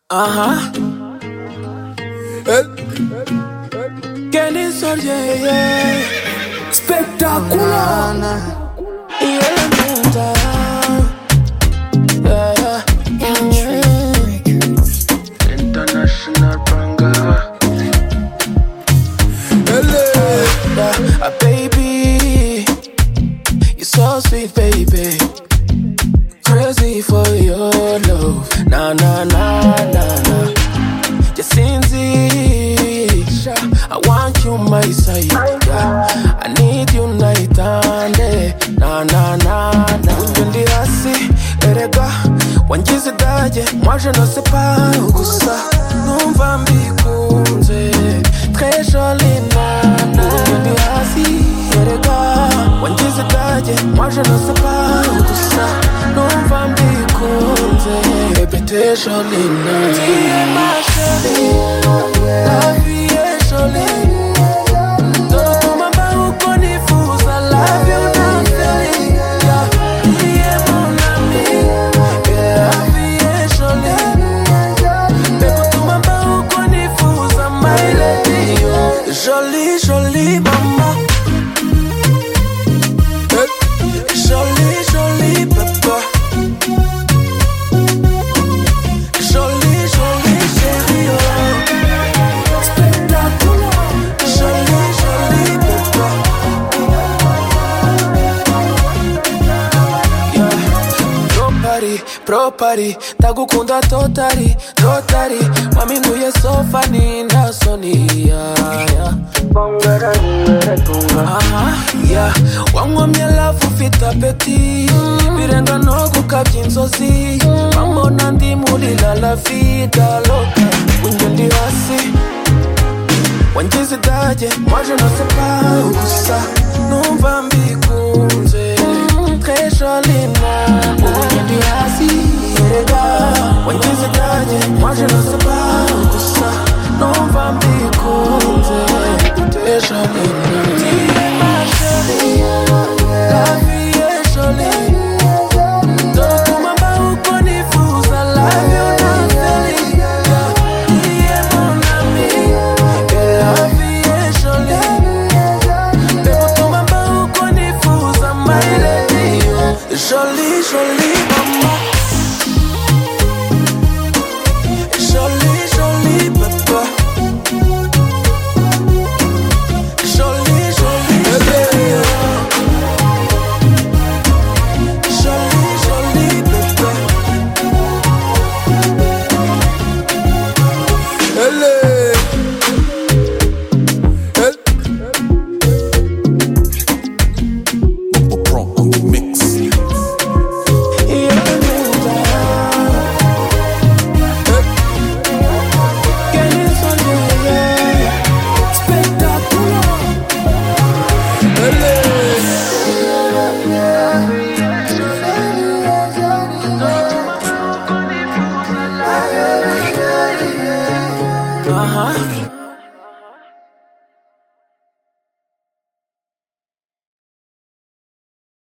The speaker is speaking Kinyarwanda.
Ajá. Kenny Soldier, yeah. Spectacular. Y Elemental. Yeah. International Banga. Baby, you're so sweet, baby. Crazy for your love. Nah, nah, nah, nah, nah. Just I want you my side. Yeah. I need you night and day. Nah, nah, nah, nah. Unjendi hasi, erega. Wangize daje, moi je ne sais pas où ça. Numva mbikunze, très jolie nana. Unjendi hasi, erega. Wangize daje, moi je ne sais pas où ça. Numva mbikunze, baby très jolie nana. Tu es ma chérie, la vie est jolie. Jolie, jolie maman. Jolie, jolie papa. Jolie, jolie chérie. Spectacular. Jolie, jolie papa. Yeah. Pro party, tagukunda totally, totally. Mami nuye so funny na Sonia. Yeah, wangomye lafu fit apeti. Birenga no kukabya inzozi. Mamona ndi muri la vida loca. Unjendi hasi, wangize daje, moi je ne sais pas où ça. Numva mbikunze, très jolie nana. Unjendi hasi, erega. Wangize daje, moi je ne sais pas où ça. Numva mbikunze. Tu es ma chérie, la vie est jolie. Donc ma baou konifuza, la vie on a fait. Il est mon ami, et la vie est jolie. Mais pour ma baou konifuza, my lady. Jolie, jolie maman. Jolie, jolie papa. Uh-huh.